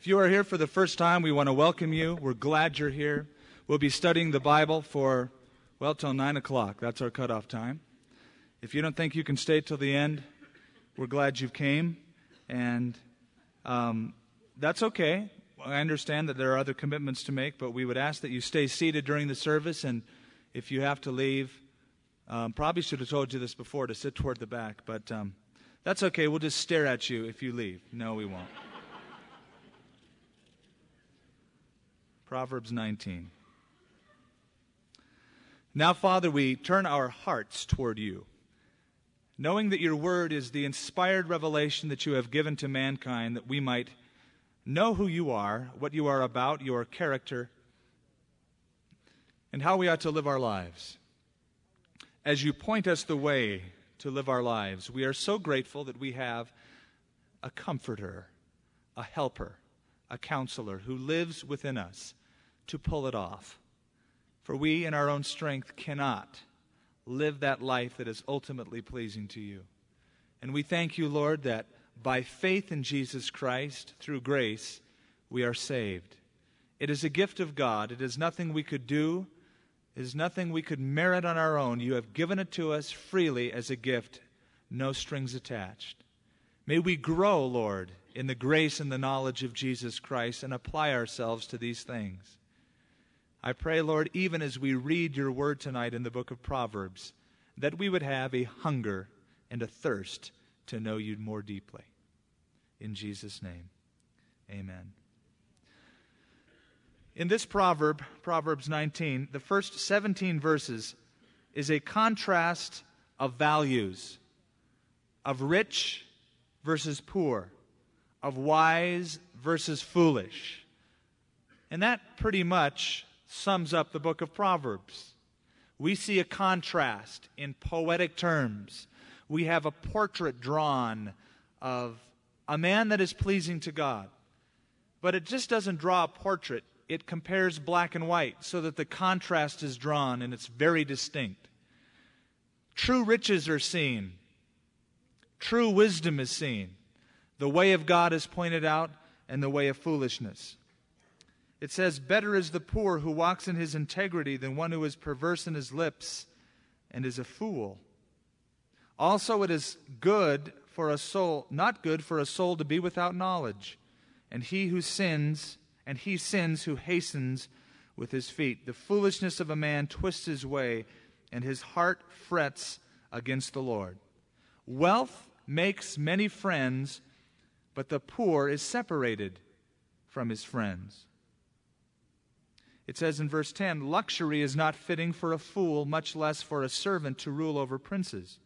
If you are here for the first time, we want to welcome you. We're glad you're here. We'll be studying the Bible for, till 9 o'clock. That's our cutoff time. If you don't think you can stay till the end, we're glad you came. And that's okay. I understand that there are other commitments to make, but we would ask that you stay seated during the service. And if you have to leave, probably should have told you this before, to sit toward the back. But that's okay. We'll just stare at you if you leave. No, we won't. Proverbs 19. Now, Father, we turn our hearts toward you, knowing that your word is the inspired revelation that you have given to mankind, that we might know who you are, what you are about, your character, and how we ought to live our lives. As you point us the way to live our lives, we are so grateful that we have a comforter, a helper, a counselor who lives within us to pull it off. For we in our own strength cannot live that life that is ultimately pleasing to you. And we thank you, Lord, that by faith in Jesus Christ, through grace, we are saved. It is a gift of God. It is nothing we could do. It is nothing we could merit on our own. You have given it to us freely as a gift, no strings attached. May we grow, Lord, in the grace and the knowledge of Jesus Christ and apply ourselves to these things. I pray, Lord, even as we read your word tonight in the book of Proverbs, that we would have a hunger and a thirst to know you more deeply. In Jesus' name, amen. In this proverb, Proverbs 19, the first 17 verses is a contrast of values, of rich versus poor, of wise versus foolish. And that pretty much sums up the book of Proverbs. We see a contrast in poetic terms. We have a portrait drawn of a man that is pleasing to God. But it just doesn't draw a portrait. It compares black and white so that the contrast is drawn and it's very distinct. True riches are seen. True wisdom is seen. The way of God is pointed out, and the way of foolishness. It says, better is the poor who walks in his integrity than one who is perverse in his lips and is a fool. Also it is good for a soul, not good for a soul to be without knowledge. And he sins who hastens with his feet. The foolishness of a man twists his way, and his heart frets against the Lord. Wealth makes many friends, but the poor is separated from his friends. It says in verse 10, luxury is not fitting for a fool, much less for a servant to rule over princes.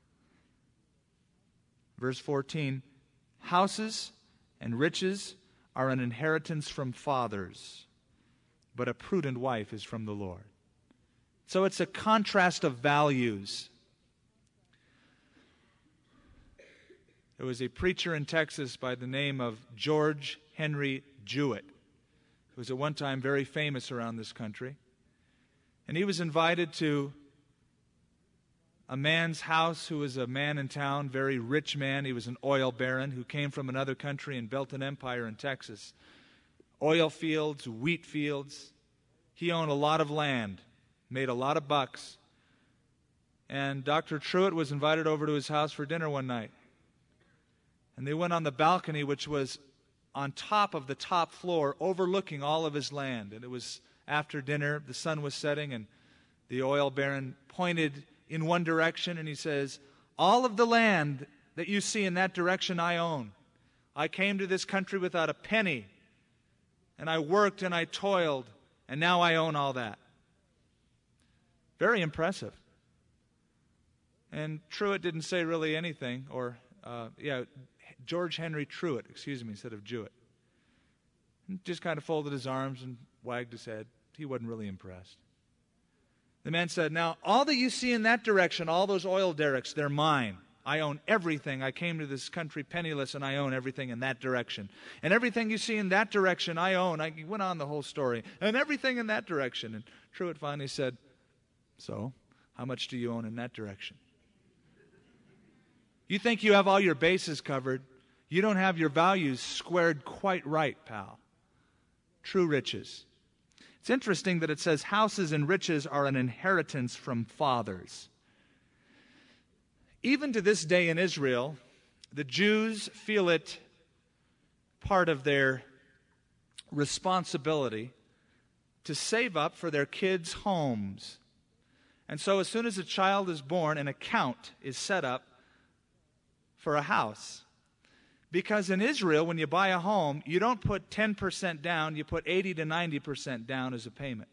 Verse 14, houses and riches are an inheritance from fathers, but a prudent wife is from the Lord. So it's a contrast of values. There was a preacher in Texas by the name of George Henry Jewett, who was at one time very famous around this country. And he was invited to a man's house who was a man in town, very rich man. He was an oil baron who came from another country and built an empire in Texas. Oil fields, wheat fields. He owned a lot of land, made a lot of bucks. And Dr. Truett was invited over to his house for dinner one night. And they went on the balcony, which was on top of the top floor, overlooking all of his land. And it was after dinner, the sun was setting, and the oil baron pointed in one direction, and he says, all of the land that you see in that direction I own. I came to this country without a penny, and I worked and I toiled, and now I own all that. Very impressive. And Truett didn't say really anything, George Henry Truett, instead of Jewett. Just kind of folded his arms and wagged his head. He wasn't really impressed. The man said, now, all that you see in that direction, all those oil derricks, they're mine. I own everything. I came to this country penniless, and I own everything in that direction. And everything you see in that direction, I own. I went on the whole story. And everything in that direction. And Truett finally said, so, how much do you own in that direction? You think you have all your bases covered. You don't have your values squared quite right, pal. True riches. It's interesting that it says houses and riches are an inheritance from fathers. Even to this day in Israel, the Jews feel it part of their responsibility to save up for their kids' homes. And so as soon as a child is born, an account is set up for a house. Because in Israel, when you buy a home, you don't put 10% down, you put 80 to 90% down as a payment.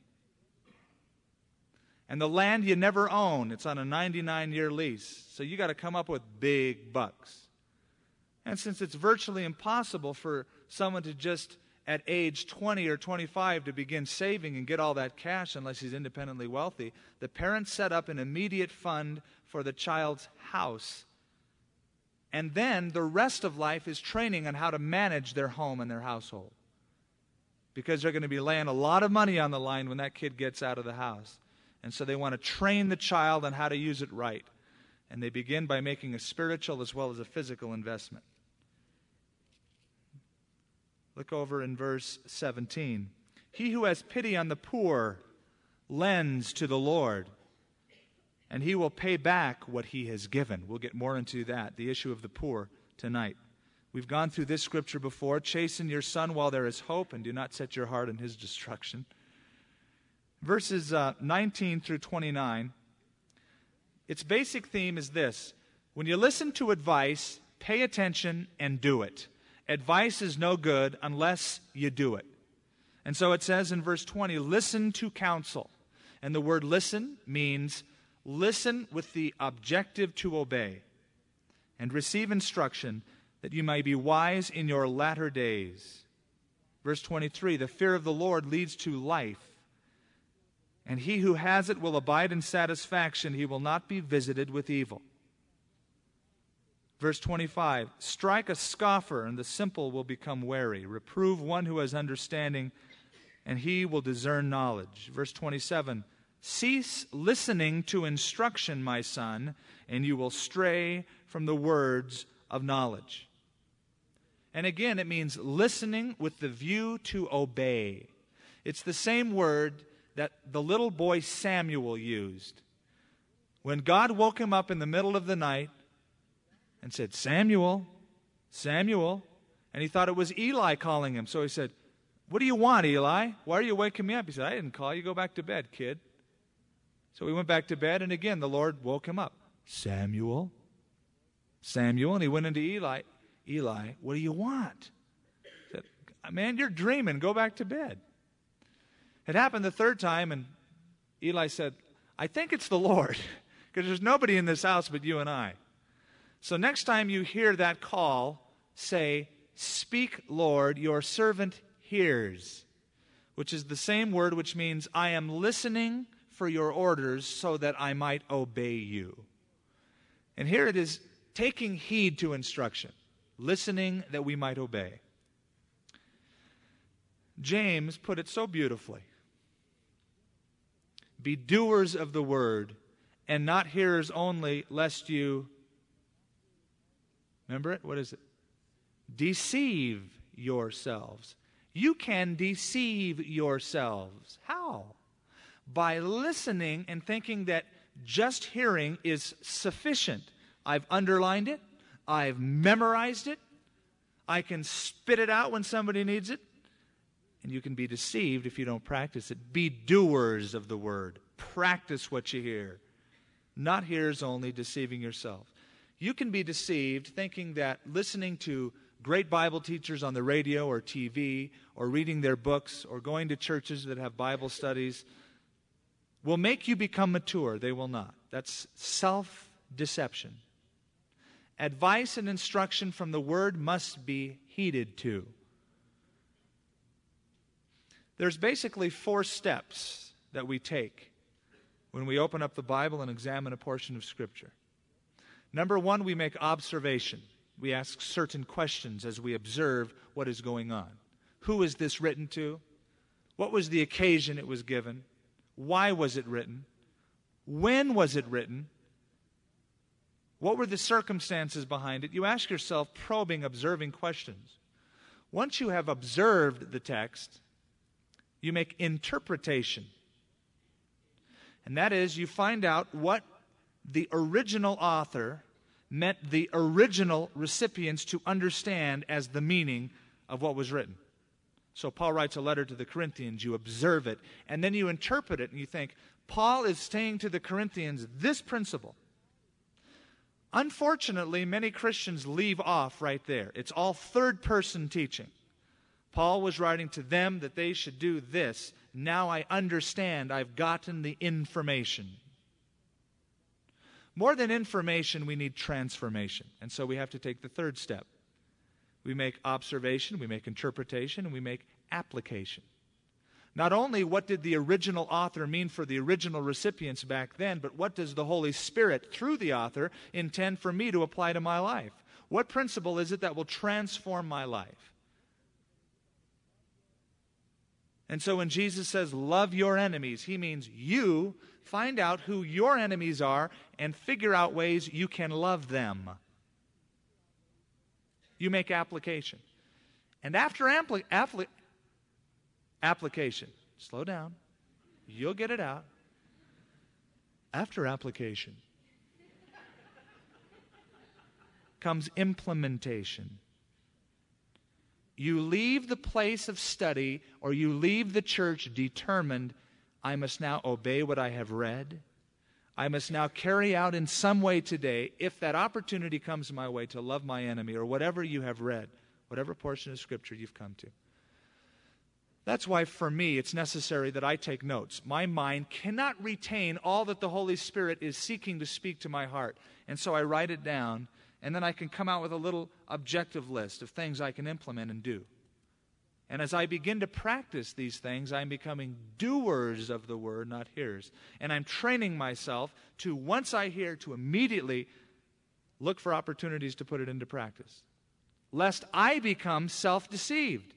And the land you never own, it's on a 99-year lease. So you got to come up with big bucks. And since it's virtually impossible for someone to just at age 20 or 25 to begin saving and get all that cash unless he's independently wealthy, the parents set up an immediate fund for the child's house. And then the rest of life is training on how to manage their home and their household. Because they're going to be laying a lot of money on the line when that kid gets out of the house. And so they want to train the child on how to use it right. And they begin by making a spiritual as well as a physical investment. Look over in verse 17. He who has pity on the poor lends to the Lord, and he will pay back what he has given. We'll get more into that, the issue of the poor, tonight. We've gone through this scripture before. Chasten your son while there is hope, and do not set your heart on his destruction. Verses 19 through 29, its basic theme is this. When you listen to advice, pay attention and do it. Advice is no good unless you do it. And so it says in verse 20, listen to counsel. And the word listen means listen with the objective to obey, and receive instruction that you may be wise in your latter days. Verse 23, the fear of the Lord leads to life, and he who has it will abide in satisfaction. He will not be visited with evil. Verse 25, strike a scoffer, and the simple will become wary. Reprove one who has understanding, and he will discern knowledge. Verse 27, cease listening to instruction, my son, and you will stray from the words of knowledge. And again, it means listening with the view to obey. It's the same word that the little boy Samuel used. When God woke him up in the middle of the night and said, Samuel, Samuel, and he thought it was Eli calling him. So he said, what do you want, Eli? Why are you waking me up? He said, I didn't call you. Go back to bed, kid. So he went back to bed, and again, the Lord woke him up. Samuel, Samuel, and he went into Eli. Eli, what do you want? He said, man, you're dreaming. Go back to bed. It happened the third time, and Eli said, I think it's the Lord, because there's nobody in this house but you and I. So next time you hear that call, say, speak, Lord, your servant hears, which is the same word which means I am listening for your orders so that I might obey you. And here it is, taking heed to instruction, listening that we might obey. James put it so beautifully. Be doers of the word, and not hearers only, lest you, remember it? What is it? Deceive yourselves. You can deceive yourselves. How? By listening and thinking that just hearing is sufficient. I've underlined it. I've memorized it. I can spit it out when somebody needs it. And you can be deceived if you don't practice it. Be doers of the word. Practice what you hear. Not hearers only, deceiving yourself. You can be deceived thinking that listening to great Bible teachers on the radio or TV, or reading their books, or going to churches that have Bible studies will make you become mature. They will not. That's self-deception. Advice and instruction from the Word must be heeded to. There's basically 4 steps that we take when we open up the Bible and examine a portion of Scripture. Number 1, we make observation. We ask certain questions as we observe what is going on. Who is this written to? What was the occasion it was given? Why was it written? When was it written? What were the circumstances behind it? You ask yourself probing, observing questions. Once you have observed the text, you make interpretation. And that is, you find out what the original author meant the original recipients to understand as the meaning of what was written. So Paul writes a letter to the Corinthians, you observe it, and then you interpret it, and you think, Paul is saying to the Corinthians this principle. Unfortunately, many Christians leave off right there. It's all third-person teaching. Paul was writing to them that they should do this. Now I understand. I've gotten the information. More than information, we need transformation. And so we have to take the third step. We make observation, we make interpretation, and we make application. Not only what did the original author mean for the original recipients back then, but what does the Holy Spirit, through the author, intend for me to apply to my life? What principle is it that will transform my life? And so when Jesus says, love your enemies, he means you find out who your enemies are and figure out ways you can love them. You make application. And after application, slow down, you'll get it out. After application comes implementation. You leave the place of study or you leave the church determined, I must now obey what I have read. I must now carry out in some way today, if that opportunity comes my way, to love my enemy, or whatever you have read, whatever portion of Scripture you've come to. That's why, for me, it's necessary that I take notes. My mind cannot retain all that the Holy Spirit is seeking to speak to my heart. And so I write it down, and then I can come out with a little objective list of things I can implement and do. And as I begin to practice these things, I'm becoming doers of the word, not hearers. And I'm training myself to, once I hear, to immediately look for opportunities to put it into practice, lest I become self-deceived.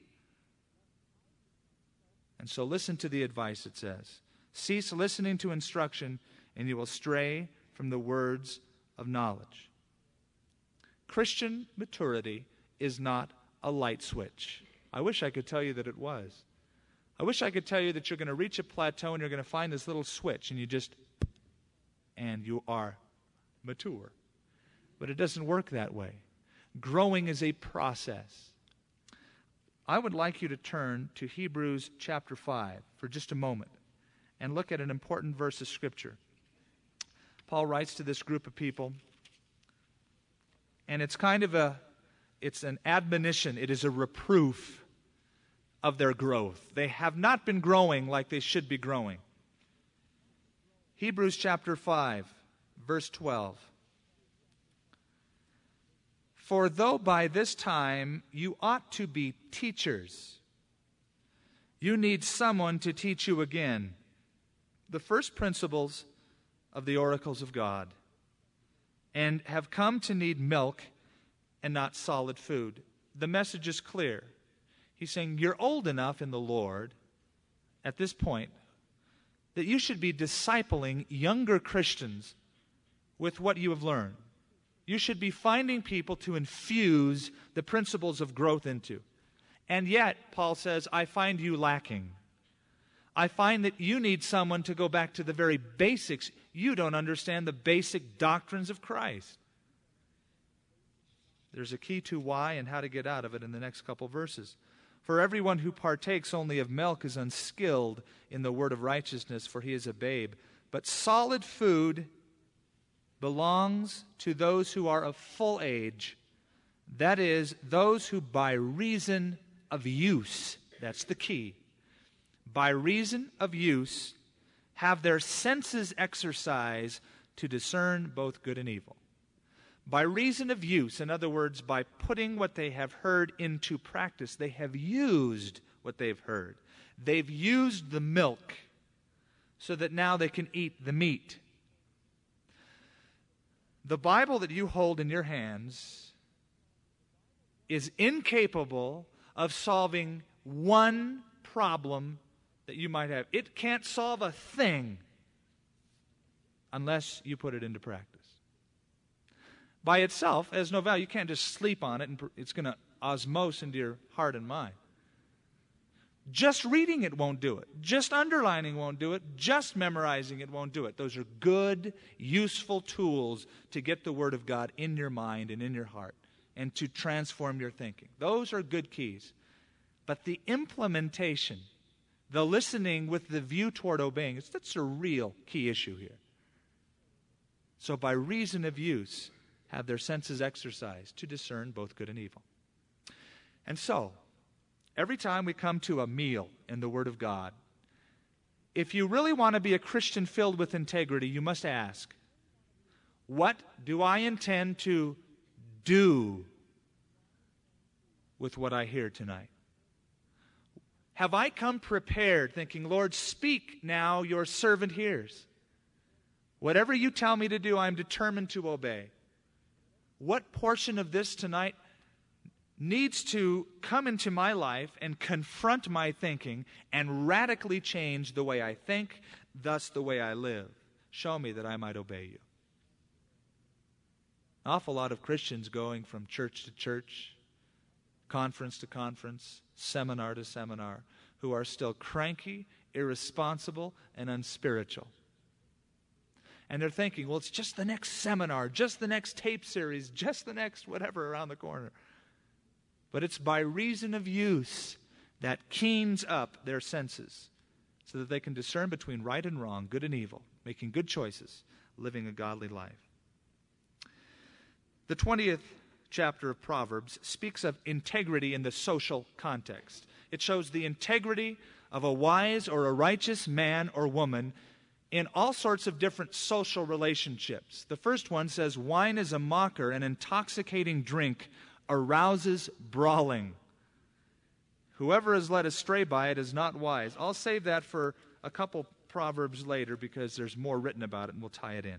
And so listen to the advice it says. Cease listening to instruction, and you will stray from the words of knowledge. Christian maturity is not a light switch. I wish I could tell you that it was. I wish I could tell you that you're going to reach a plateau and you're going to find this little switch and you are mature. But it doesn't work that way. Growing is a process. I would like you to turn to Hebrews chapter 5 for just a moment and look at an important verse of Scripture. Paul writes to this group of people, and it's an admonition, it is a reproof of their growth. They have not been growing like they should be growing. Hebrews chapter 5, verse 12. For though by this time you ought to be teachers, you need someone to teach you again the first principles of the oracles of God, and have come to need milk and not solid food. The message is clear. He's saying you're old enough in the Lord at this point that you should be discipling younger Christians with what you have learned. You should be finding people to infuse the principles of growth into. And yet, Paul says, I find you lacking. I find that you need someone to go back to the very basics. You don't understand the basic doctrines of Christ. There's a key to why and how to get out of it in the next couple verses. For everyone who partakes only of milk is unskilled in the word of righteousness, for he is a babe. But solid food belongs to those who are of full age, that is, those who by reason of use, that's the key, by reason of use, have their senses exercised to discern both good and evil. By reason of use, in other words, by putting what they have heard into practice, they have used what they've heard. They've used the milk so that now they can eat the meat. The Bible that you hold in your hands is incapable of solving one problem that you might have. It can't solve a thing unless you put it into practice. by itself has no value. You can't just sleep on it and it's going to osmose into your heart and mind. Just reading it won't do it. Just underlining won't do it. Just memorizing it won't do it. Those are good, useful tools to get the Word of God in your mind and in your heart and to transform your thinking. Those are good keys. But the implementation, the listening with the view toward obeying, that's a real key issue here. So by reason of use, have their senses exercised to discern both good and evil. And so, every time we come to a meal in the Word of God, if you really want to be a Christian filled with integrity, you must ask, what do I intend to do with what I hear tonight? Have I come prepared thinking, Lord, speak now, your servant hears. Whatever you tell me to do, I'm determined to obey. What portion of this tonight needs to come into my life and confront my thinking and radically change the way I think, thus the way I live? Show me that I might obey you. An awful lot of Christians going from church to church, conference to conference, seminar to seminar, who are still cranky, irresponsible, and unspiritual. And they're thinking, well, it's just the next seminar, just the next tape series, just the next whatever around the corner. But it's by reason of use that keens up their senses so that they can discern between right and wrong, good and evil, making good choices, living a godly life. The 20th chapter of Proverbs speaks of integrity in the social context. It shows the integrity of a wise or a righteous man or woman in all sorts of different social relationships. The first one says, wine is a mocker, an intoxicating drink arouses brawling. Whoever is led astray by it is not wise. I'll save that for a couple Proverbs later because there's more written about it and we'll tie it in.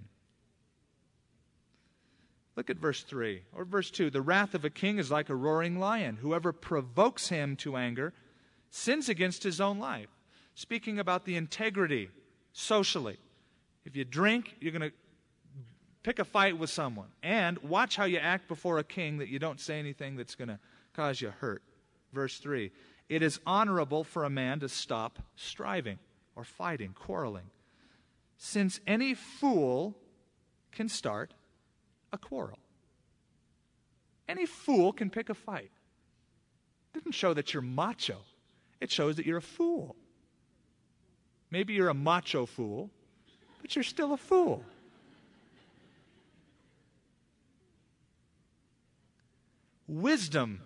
Look at verse 3 or verse 2. The wrath of a king is like a roaring lion. Whoever provokes him to anger sins against his own life. Speaking about the integrity socially. If you drink, you're going to pick a fight with someone. And watch how you act before a king that you don't say anything that's going to cause you hurt. Verse 3. It is honorable for a man to stop striving or fighting, quarreling, since any fool can start a quarrel. Any fool can pick a fight. It doesn't show that you're macho. It shows that you're a fool. Maybe you're a macho fool, but you're still a fool. Wisdom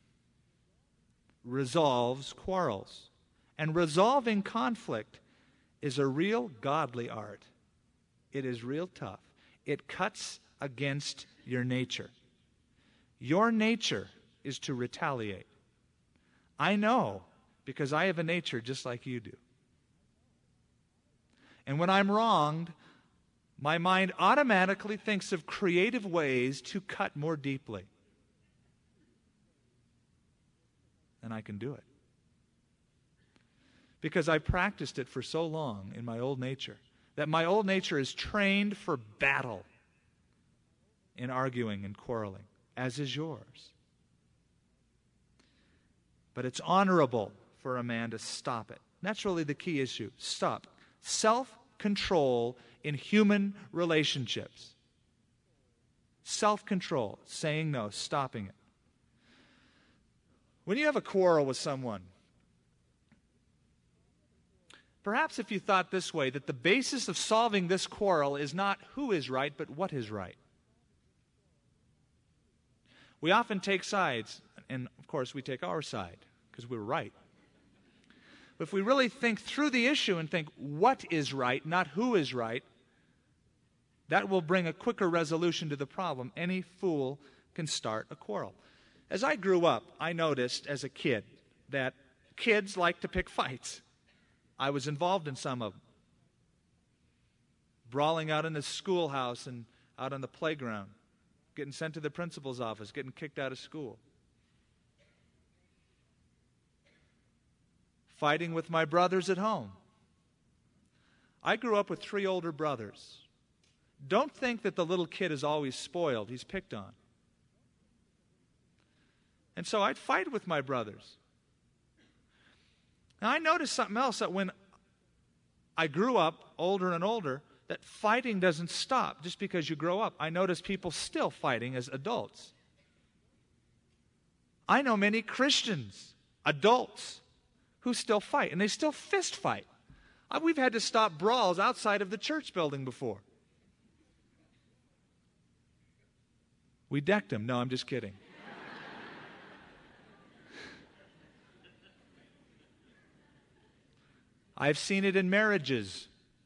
resolves quarrels, and resolving conflict is a real godly art. It is real tough. It cuts against your nature. Your nature is to retaliate. I know because I have a nature just like you do. And when I'm wronged, my mind automatically thinks of creative ways to cut more deeply. And I can do it. Because I practiced it for so long in my old nature, that my old nature is trained for battle in arguing and quarreling, as is yours. But it's honorable for a man to stop it. That's really the key issue. Stop. Self-control in human relationships. Self-control, saying no, stopping it. When you have a quarrel with someone, perhaps if you thought this way, that the basis of solving this quarrel is not who is right, but what is right. We often take sides, and of course we take our side, because we're right. But if we really think through the issue and think what is right, not who is right, that will bring a quicker resolution to the problem. Any fool can start a quarrel. As I grew up, I noticed as a kid that kids like to pick fights. I was involved in some of them. Brawling out in the schoolhouse and out on the playground. Getting sent to the principal's office, getting kicked out of school. Fighting with my brothers at home. I grew up with 3 older brothers. don't think that the little kid is always spoiled. He's picked on. And so I'd fight with my brothers. Now I noticed something else, that when I grew up older and older, that fighting doesn't stop just because you grow up. I notice people still fighting as adults. I know many Christians, adults, who still fight, and they still fist fight. We've had to stop brawls outside of the church building before. We decked them. No, I'm just kidding. I've seen it in marriages.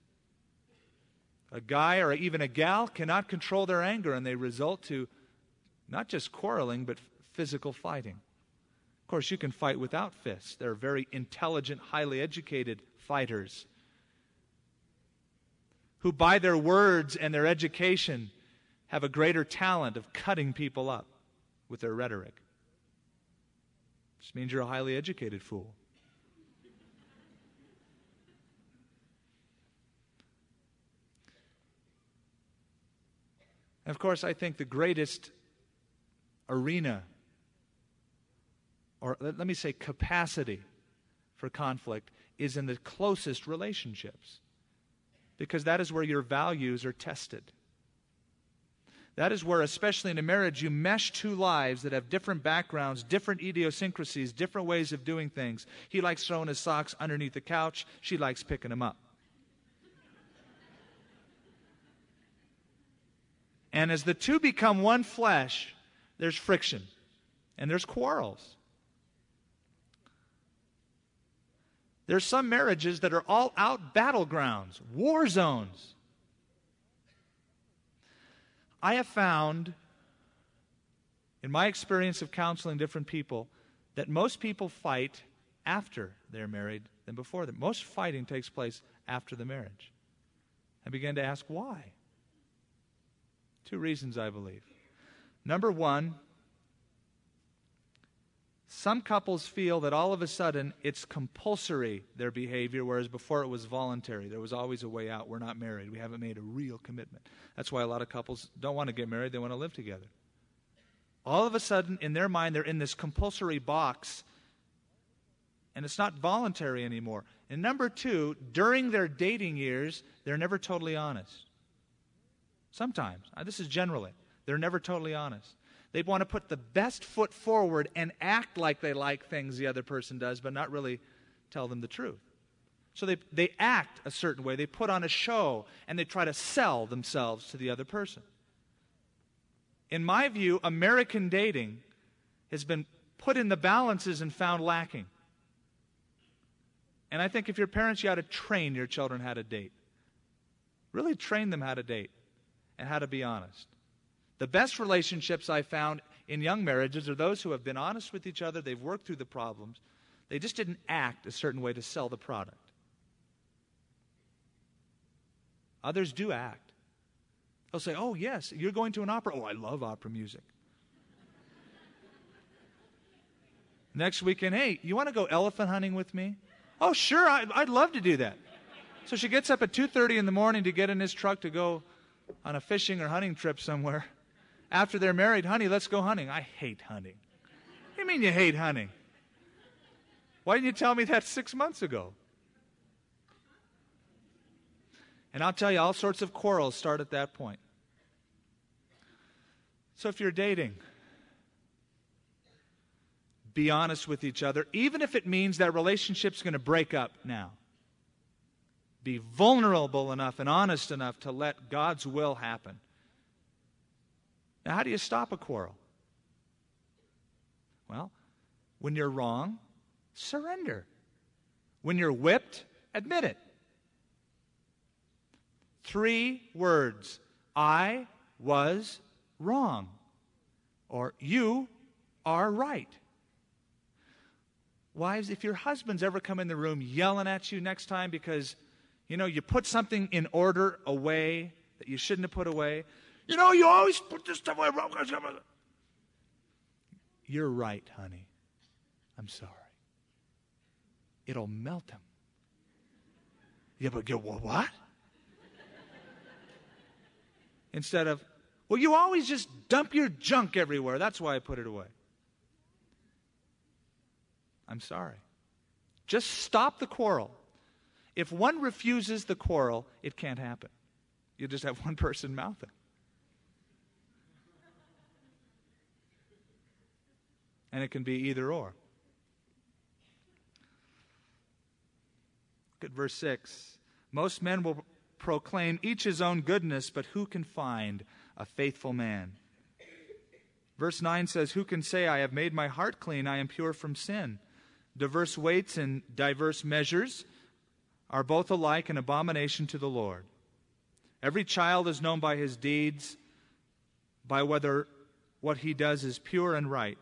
A guy or even a gal cannot control their anger, and they result to not just quarreling, but physical fighting. Of course, you can fight without fists. There are very intelligent, highly educated fighters who, by their words and their education, have a greater talent of cutting people up with their rhetoric. This means you're a highly educated fool. And of course, I think the greatest arena, or let me say capacity for conflict, is in the closest relationships. Because that is where your values are tested. That is where, especially in a marriage, you mesh two lives that have different backgrounds, different idiosyncrasies, different ways of doing things. He likes throwing his socks underneath the couch. She likes picking them up. And as the two become one flesh, there's friction and there's quarrels. There's some marriages that are all-out battlegrounds, war zones. I have found, in my experience of counseling different people, that most people fight after they're married than before them. Most fighting takes place after the marriage. I began to ask why. 2 reasons, I believe. Number one, some couples feel that all of a sudden it's compulsory, their behavior, whereas before it was voluntary. There was always a way out. We're not married. We haven't made a real commitment. That's why a lot of couples don't want to get married. They want to live together. All of a sudden, in their mind, they're in this compulsory box, and it's not voluntary anymore. And number two, during their dating years, they're never totally honest. Sometimes. This is generally. They're never totally honest. They want to put the best foot forward and act like they like things the other person does, but not really tell them the truth. So they act a certain way. They put on a show, and they try to sell themselves to the other person. In my view, American dating has been put in the balances and found lacking. And I think if you're parents, you ought to train your children how to date. Really train them how to date and how to be honest. The best relationships I found in young marriages are those who have been honest with each other. They've worked through the problems. They just didn't act a certain way to sell the product. Others do act. They'll say, oh, yes, you're going to an opera. Oh, I love opera music. Next weekend, hey, you want to go elephant hunting with me? Oh, sure, I'd love to do that. So she gets up at 2:30 in the morning to get in his truck to go on a fishing or hunting trip somewhere. After they're married, honey, let's go hunting. I hate hunting. What do you mean you hate hunting? Why didn't you tell me that 6 months ago? And I'll tell you, all sorts of quarrels start at that point. So if you're dating, be honest with each other, even if it means that relationship's going to break up now. Be vulnerable enough and honest enough to let God's will happen. Now, how do you stop a quarrel? Well, when you're wrong, surrender. When you're whipped, admit it. 3 words. I was wrong. Or you are right. Wives, if your husbands ever come in the room yelling at you next time because you put something in order away that you shouldn't have put away. You always put this stuff away. You're right, honey. I'm sorry. It'll melt them. Yeah, but what? Instead of, well, you always just dump your junk everywhere. That's why I put it away. I'm sorry. Just stop the quarrel. If one refuses the quarrel, it can't happen. You just have one person mouthing. And it can be either or. Look at verse 6. Most men will proclaim each his own goodness, but who can find a faithful man? Verse 9 says, who can say, I have made my heart clean, I am pure from sin? Diverse weights and diverse measures are both alike an abomination to the Lord. Every child is known by his deeds, by whether what he does is pure and right.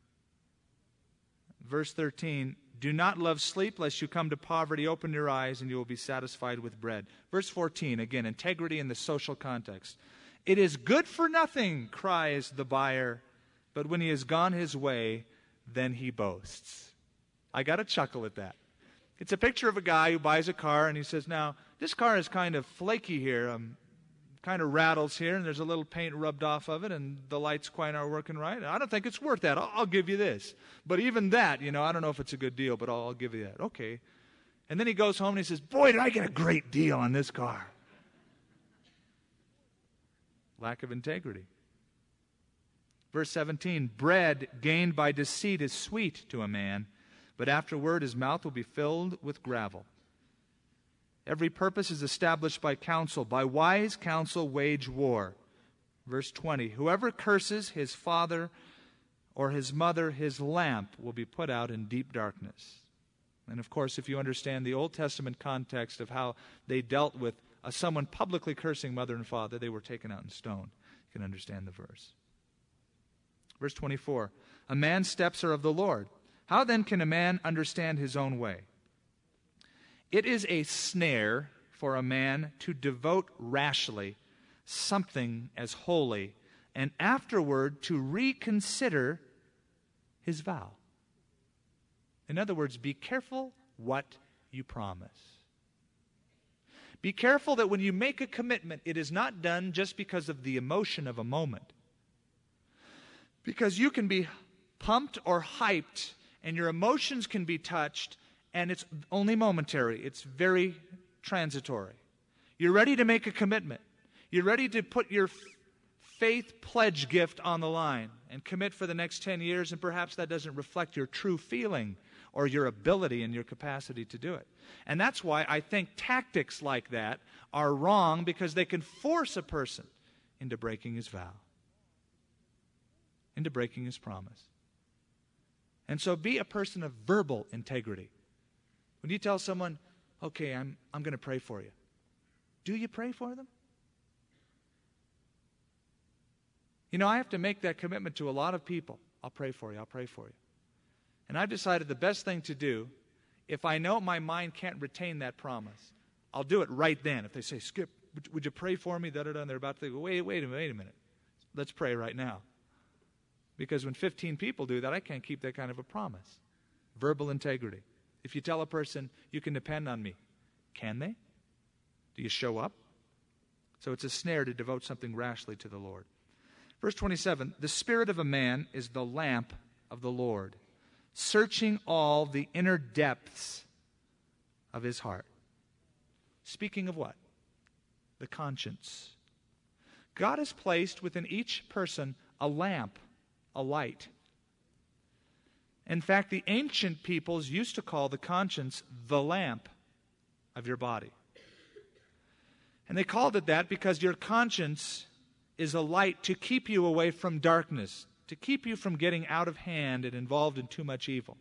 Verse 13, do not love sleep, lest you come to poverty. Open your eyes, and you will be satisfied with bread. Verse 14, again, integrity in the social context. It is good for nothing, cries the buyer, but when he has gone his way, then he boasts. I got a chuckle at that. It's a picture of a guy who buys a car, and he says, now, this car is kind of flaky here, kind of rattles here, and there's a little paint rubbed off of it, and the lights quite aren't working right. I don't think it's worth that. I'll give you this. But even that, I don't know if it's a good deal, but I'll give you that. Okay. And then he goes home and he says, boy, did I get a great deal on this car. Lack of integrity. Verse 17, bread gained by deceit is sweet to a man, but afterward his mouth will be filled with gravel. Every purpose is established by counsel. By wise counsel wage war. Verse 20, whoever curses his father or his mother, his lamp will be put out in deep darkness. And of course, if you understand the Old Testament context of how they dealt with someone publicly cursing mother and father, they were taken out in stone. You can understand the verse. Verse 24, a man's steps are of the Lord. How then can a man understand his own way? It is a snare for a man to devote rashly something as holy, and afterward to reconsider his vow. In other words, be careful what you promise. Be careful that when you make a commitment, it is not done just because of the emotion of a moment. Because you can be pumped or hyped, and your emotions can be touched, and it's only momentary. It's very transitory. You're ready to make a commitment. You're ready to put your faith pledge gift on the line and commit for the next 10 years, and perhaps that doesn't reflect your true feeling or your ability and your capacity to do it. And that's why I think tactics like that are wrong, because they can force a person into breaking his vow, into breaking his promise. And so be a person of verbal integrity. When you tell someone, okay, I'm going to pray for you, do you pray for them? I have to make that commitment to a lot of people. I'll pray for you, I'll pray for you. And I've decided the best thing to do, if I know my mind can't retain that promise, I'll do it right then. If they say, Skip, would you pray for me? And they're about to go, wait a minute. Let's pray right now. Because when 15 people do that, I can't keep that kind of a promise. Verbal integrity. If you tell a person, you can depend on me, can they? Do you show up? So it's a snare to devote something rashly to the Lord. Verse 27, the spirit of a man is the lamp of the Lord, searching all the inner depths of his heart. Speaking of what? The conscience. God has placed within each person a lamp, a light. In fact, the ancient peoples used to call the conscience the lamp of your body. And they called it that because your conscience is a light to keep you away from darkness, to keep you from getting out of hand and involved in too much evil.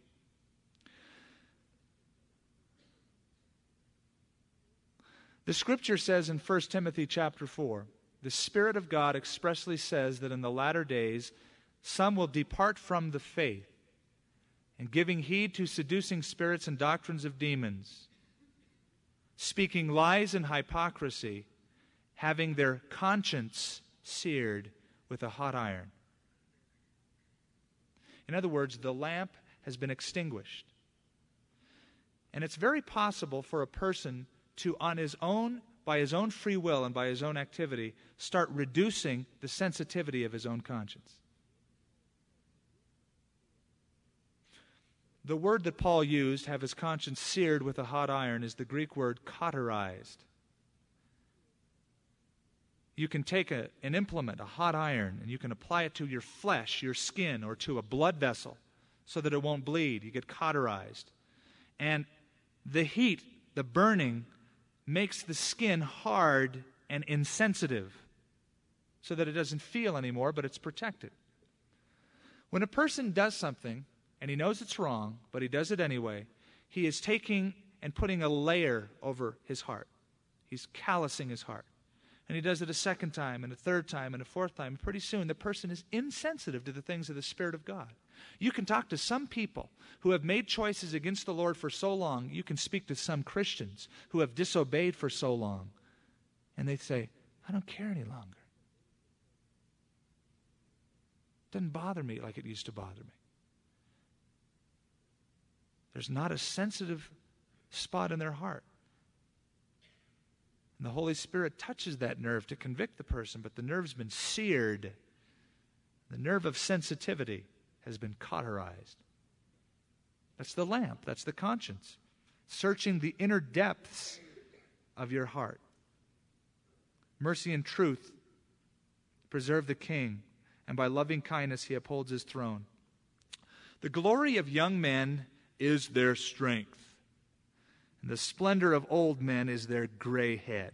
The Scripture says in 1 Timothy chapter 4, the Spirit of God expressly says that in the latter days some will depart from the faith, and giving heed to seducing spirits and doctrines of demons, speaking lies and hypocrisy, having their conscience seared with a hot iron. In other words, the lamp has been extinguished. And it's very possible for a person to, on his own, by his own free will and by his own activity, start reducing the sensitivity of his own conscience. The word that Paul used, have his conscience seared with a hot iron, is the Greek word cauterized. You can take an implement, a hot iron, and you can apply it to your flesh, your skin, or to a blood vessel so that it won't bleed. You get cauterized. And the heat, the burning, makes the skin hard and insensitive so that it doesn't feel anymore, but it's protected. When a person does something, and he knows it's wrong, but he does it anyway, he is taking and putting a layer over his heart. He's callousing his heart. And he does it a second time, and a third time, and a fourth time. Pretty soon, the person is insensitive to the things of the Spirit of God. You can talk to some people who have made choices against the Lord for so long. You can speak to some Christians who have disobeyed for so long. And they say, I don't care any longer. It doesn't bother me like it used to bother me. There's not a sensitive spot in their heart. And the Holy Spirit touches that nerve to convict the person, but the nerve's been seared. The nerve of sensitivity has been cauterized. That's the lamp. That's the conscience. Searching the inner depths of your heart. Mercy and truth preserve the king, and by loving kindness he upholds his throne. The glory of young men is their strength, and the splendor of old men is their gray head.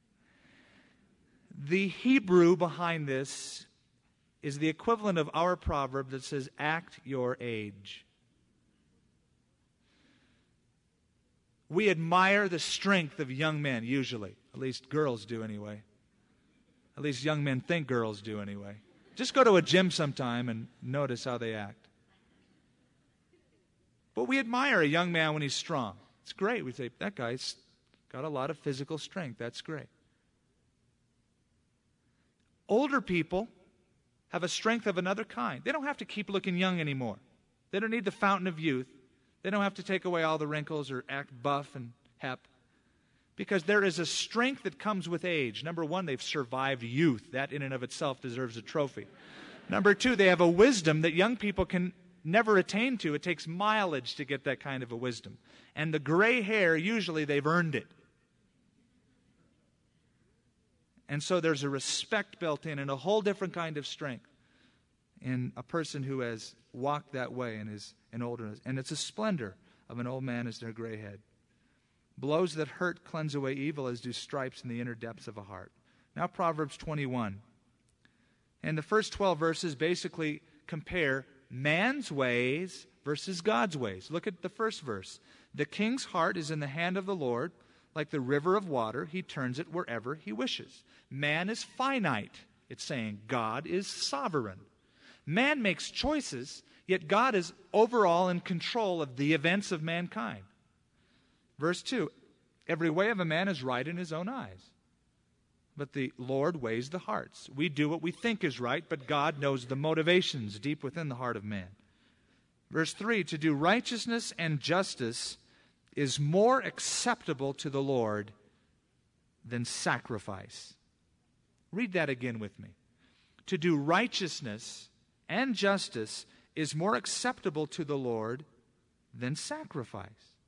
The Hebrew behind this is the equivalent of our proverb that says, act your age. We admire the strength of young men, usually. At least girls do anyway. At least young men think girls do anyway. Just go to a gym sometime and notice how they act. But we admire a young man when he's strong. It's great. We say, that guy's got a lot of physical strength. That's great. Older people have a strength of another kind. They don't have to keep looking young anymore. They don't need the fountain of youth. They don't have to take away all the wrinkles or act buff and hep. Because there is a strength that comes with age. Number one, they've survived youth. That in and of itself deserves a trophy. Number two, they have a wisdom that young people can never attain to. It takes mileage to get that kind of a wisdom. And the gray hair, usually they've earned it. And so there's a respect built in and a whole different kind of strength in a person who has walked that way and is an older. And it's a splendor of an old man as their gray head. Blows that hurt cleanse away evil as do stripes in the inner depths of a heart. Now Proverbs 21. And the first 12 verses basically compare man's ways versus God's ways. Look at the first verse. The king's heart is in the hand of the Lord, like the river of water. He turns it wherever he wishes. Man is finite. It's saying God is sovereign. Man makes choices, yet God is overall in control of the events of mankind. Verse 2, every way of a man is right in his own eyes, but the Lord weighs the hearts. We do what we think is right, but God knows the motivations deep within the heart of man. Verse 3, to do righteousness and justice is more acceptable to the Lord than sacrifice. Read that again with me. To do righteousness and justice is more acceptable to the Lord than sacrifice.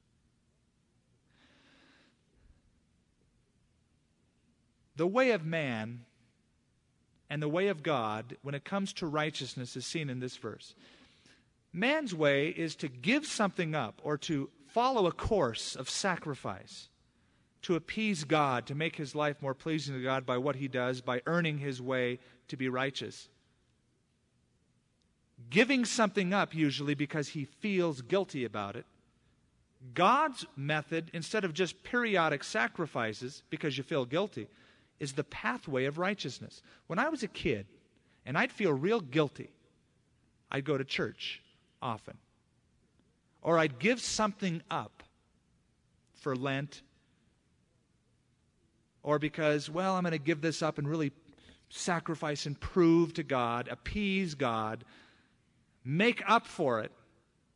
The way of man and the way of God, when it comes to righteousness, is seen in this verse. Man's way is to give something up or to follow a course of sacrifice to appease God, to make his life more pleasing to God by what he does, by earning his way to be righteous. Giving something up usually because he feels guilty about it. God's method, instead of just periodic sacrifices because you feel guilty, is the pathway of righteousness. When I was a kid and I'd feel real guilty, I'd go to church often. Or I'd give something up for Lent. Or because, well, I'm going to give this up and really sacrifice and prove to God, appease God, make up for it,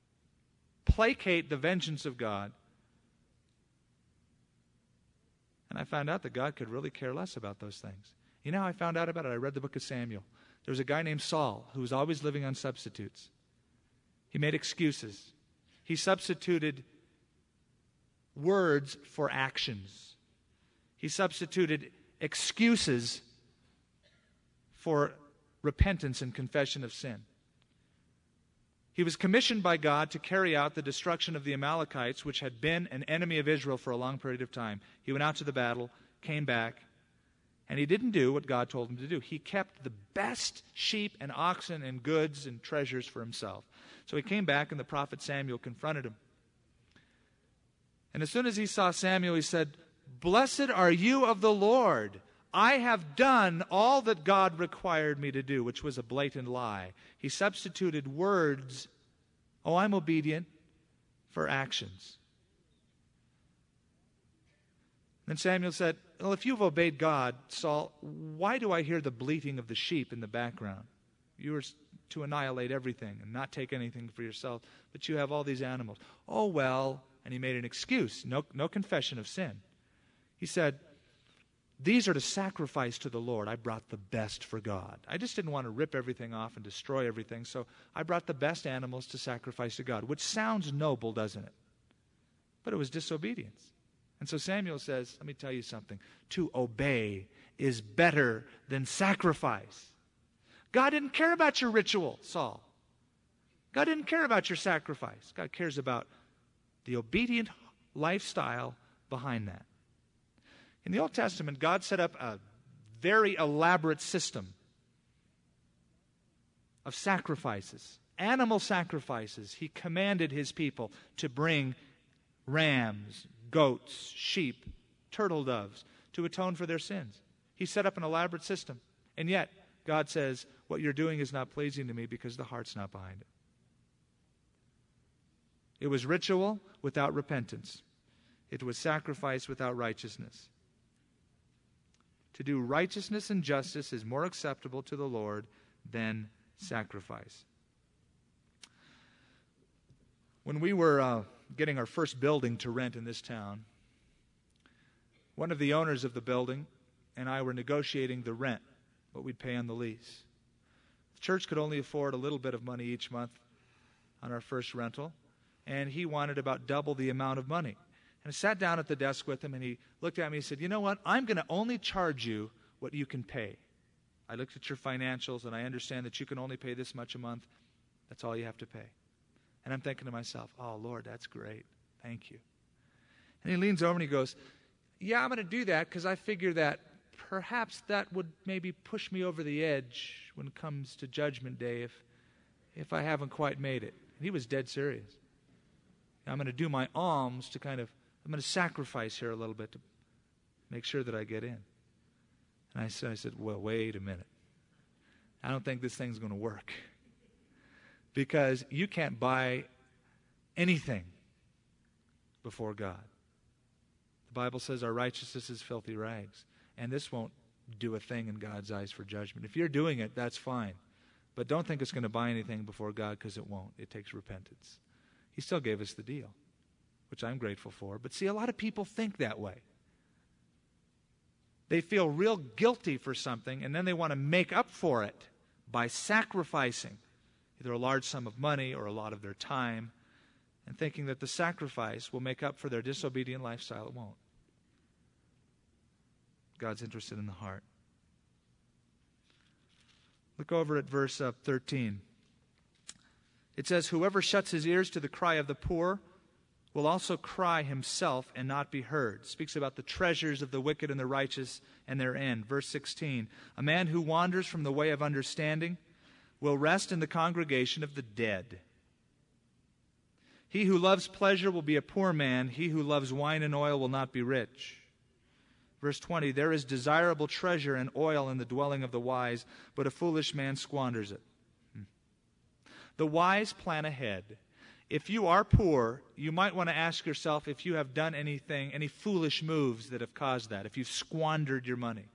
placate the vengeance of God. And And I found out that God could really care less about those things. You know how I found out about it? I read the book of Samuel. There was a guy named Saul who was always living on substitutes. He made excuses. He substituted words for actions. He substituted excuses for repentance and confession of sin. He was commissioned by God to carry out the destruction of the Amalekites, which had been an enemy of Israel for a long period of time. He went out to the battle, came back, and he didn't do what God told him to do. He kept the best sheep and oxen and goods and treasures for himself. So he came back, and the prophet Samuel confronted him. And as soon as he saw Samuel, he said, "Blessed are you of the Lord. I have done all that God required me to do," which was a blatant lie. He substituted words, "Oh, I'm obedient," for actions. Then Samuel said, "Well, if you've obeyed God, Saul, why do I hear the bleating of the sheep in the background? You were to annihilate everything and not take anything for yourself, but you have all these animals." "Oh, well," and he made an excuse, no confession of sin. He said, "These are to sacrifice to the Lord. I brought the best for God. I just didn't want to rip everything off and destroy everything, so I brought the best animals to sacrifice to God," which sounds noble, doesn't it? But it was disobedience. And so Samuel says, let me tell you something. To obey is better than sacrifice. God didn't care about your ritual, Saul. God didn't care about your sacrifice. God cares about the obedient lifestyle behind that. In the Old Testament, God set up a very elaborate system of sacrifices, animal sacrifices. He commanded his people to bring rams, goats, sheep, turtle doves to atone for their sins. He set up an elaborate system. And yet, God says, what you're doing is not pleasing to me because the heart's not behind it. It was ritual without repentance. It was sacrifice without righteousness. To do righteousness and justice is more acceptable to the Lord than sacrifice. When we were getting our first building to rent in this town, one of the owners of the building and I were negotiating the rent, what we'd pay on the lease. The church could only afford a little bit of money each month on our first rental, and he wanted about double the amount of money. And I sat down at the desk with him, and he looked at me and said, "You know what? I'm going to only charge you what you can pay. I looked at your financials, and I understand that you can only pay this much a month. That's all you have to pay." And I'm thinking to myself, "Oh, Lord, that's great. Thank you." And he leans over and he goes, "Yeah, I'm going to do that because I figure that perhaps that would maybe push me over the edge when it comes to Judgment Day if I haven't quite made it." And he was dead serious. I'm going to do my alms to I'm going to sacrifice here a little bit to make sure that I get in. And I said, "Well, wait a minute. I don't think this thing's going to work. Because you can't buy anything before God. The Bible says our righteousness is filthy rags. And this won't do a thing in God's eyes for judgment. If you're doing it, that's fine. But don't think it's going to buy anything before God, because it won't. It takes repentance." He still gave us the deal, which I'm grateful for. But see, a lot of people think that way. They feel real guilty for something, and then they want to make up for it by sacrificing either a large sum of money or a lot of their time, and thinking that the sacrifice will make up for their disobedient lifestyle. It won't. God's interested in the heart. Look over at verse 13. It says, "Whoever shuts his ears to the cry of the poor will also cry himself and not be heard." It speaks about the treasures of the wicked and the righteous and their end. Verse 16, "A man who wanders from the way of understanding will rest in the congregation of the dead. He who loves pleasure will be a poor man. He who loves wine and oil will not be rich." Verse 20, "There is desirable treasure and oil in the dwelling of the wise, but a foolish man squanders it." The wise plan ahead. If you are poor, you might want to ask yourself if you have done anything, any foolish moves that have caused that, if you've squandered your money,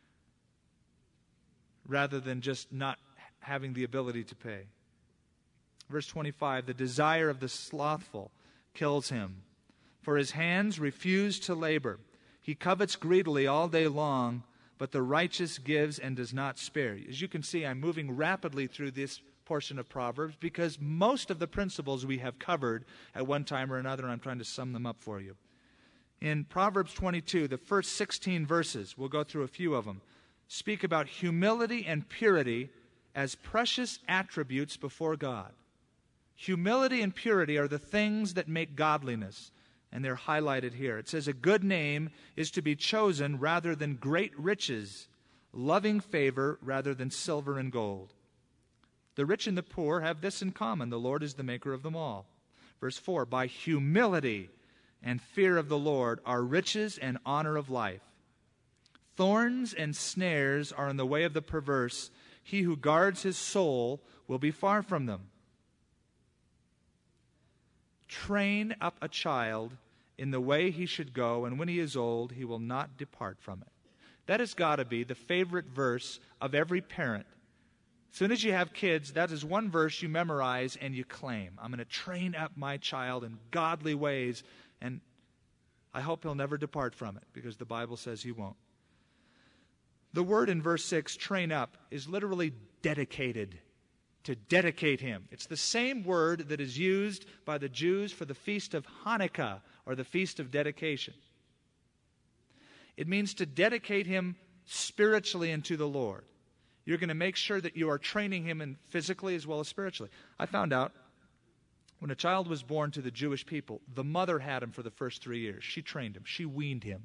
rather than just not having the ability to pay. Verse 25, "The desire of the slothful kills him, for his hands refuse to labor. He covets greedily all day long, but the righteous gives and does not spare. As you can see, I'm moving rapidly through this portion of Proverbs because most of the principles we have covered at one time or another, and I'm trying to sum them up for you. In Proverbs 22, the first 16 verses, we'll go through a few of them, speak about humility and purity as precious attributes before God. Humility and purity are the things that make godliness, and they're highlighted here. It says, a good name is to be chosen rather than great riches, loving favor rather than silver and gold. The rich and the poor have this in common: the Lord is the maker of them all. Verse 4, by humility and fear of the Lord are riches and honor of life. Thorns and snares are in the way of the perverse. He who guards his soul will be far from them. Train up a child in the way he should go, and when he is old, he will not depart from it. That has got to be the favorite verse of every parent. As soon as you have kids, that is one verse you memorize and you claim. I'm going to train up my child in godly ways, and I hope he'll never depart from it, because the Bible says he won't. The word in verse 6, train up, is literally dedicated. To dedicate him. It's the same word that is used by the Jews for the feast of Hanukkah, or the feast of dedication. It means to dedicate him spiritually into the Lord. You're going to make sure that you are training him physically as well as spiritually. I found out when a child was born to the Jewish people, the mother had him for the first 3 years. She trained him. She weaned him.